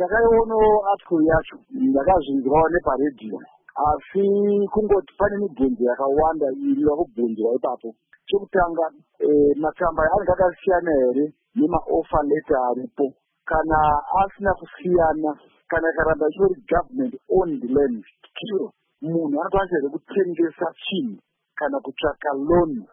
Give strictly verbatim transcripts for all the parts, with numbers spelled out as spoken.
ndakaiona article yacho ndakazvinzwawo neparedhiyo, asi kungoti pane mibvunzo yakawanda iri yakubvunzwa ipapo. Chekutanga, matsamba anenge akasiyana here nemaofa letter aripo? Kana asina kusiyana, kana karamba ichori government owned land, still munhu anokwanisa here kutengesa chinhu kana kutsvaka loan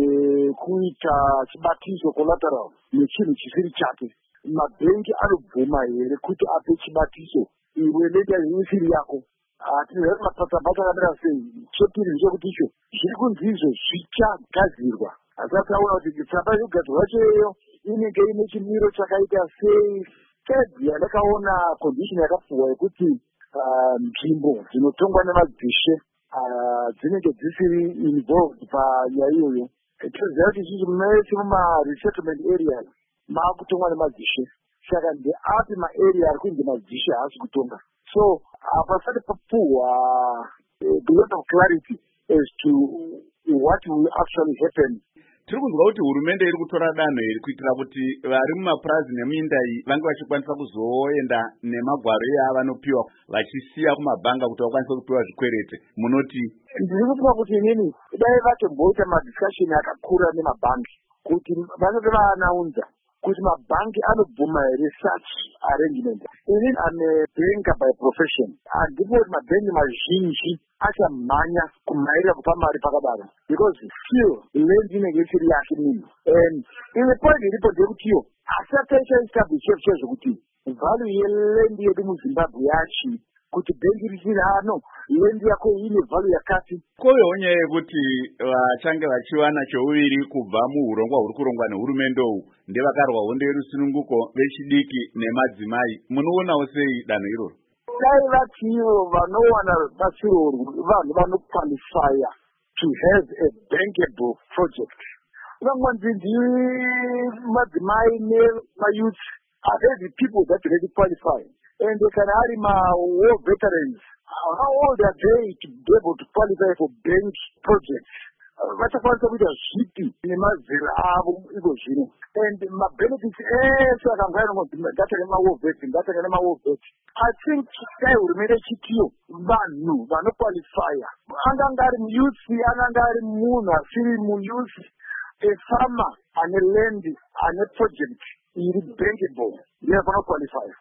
nekuita chibatiso collateral nechinhu chisiri chake. Mabhengi anobvuma here kuti ape chibatiso iwe leta isiri yako? Tinozva matsamba akamira sei? Chepiri ndechekuti icho zviri kunzi izvo zvichagadzirwa. Asi ataona kuti tsamba yogadzirwa cheyo inenge ine chimiro chakaita sei. Third, yandakaona condition yakapfuwa yekuti nzvimbo dzinotongwa nemadzishe dzinenge dzisiri involved panyaya iyoyo. Tinoziva kuti isusu mese muma-resettlement areas maakutongwa nemadzishe, saka ndeapi maarea ari kunzi madzishe haasi kutonga. So hapasati papuhwa a lot of clarity as to what will actually happen. Tiri kunzwa kuti hurumende iri kutora danho iri kuitira kuti vari mumapurazi nemuinda iyi vange vachikwanisa kuzoenda nemagwaro avanopiwa vachisiya kumabhanga kuti vakwanise kupiwa zvikwerete. Munoti? Ndiri kufunga kuti inini dai vatomboita madiscussion akakura nemabhangi kuti vanenge vaanaunza kuti mabhangi anobvuma here such arrangement. Inini ame banker by profession. Handipo kuti mabhengi mazhinji achamhanya kumhairira kupa mari pakadaro, because still land inenge isiri yake munhu. And imwe point iripo ndeyekutiyo asati achaestablish chezvokuti value yeland yedu muZimbabwe yachi kuti bhengi risiri ano land yako ine value yakati. Kovewo nyaya yekuti vachange vachiwana cheuviri kubva muurongwa huri kurongwa nehurumende uhu ndevakarwa hondo yerusununguko vechidiki nemadzimai. Munoonawo sei danho iroro? Dai vativo vanowana rubatsiro vanhu vanoqualifya to have a bankable project. Vamwanzi madzimai nemayouth are they the people that really qualify? And they can have war veterans. How old are they to be able to qualify for bank projects? Vachakwanisa kuita zvipi nemazera avo iko zvino. And mabenefits ese akangana ngataka nemawar vets, ngataka nemawar vets. I think dai hurumende ichitiyo vanhu vanoqualifya, angange ari muyuthi, angange ari munhu asiri muyuthi, a farmer ane land ane project iri bankable ndiye vanoqualifya.